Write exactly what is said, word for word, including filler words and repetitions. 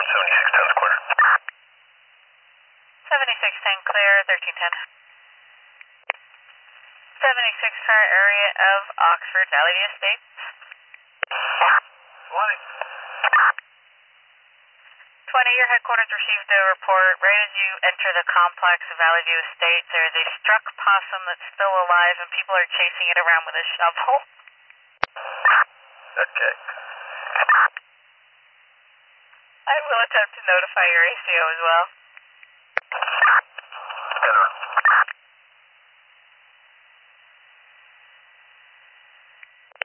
seventy-six ten square. seventy-six ten clear, thirteen ten. seventy-six current area of Oxford Valley View Estates. twenty. twenty, your headquarters received a report. Right as you enter the complex of Valley View Estates, there is a struck possum that's still alive and people are chasing it around with a shovel. Okay. I will attempt to notify your A C O as well.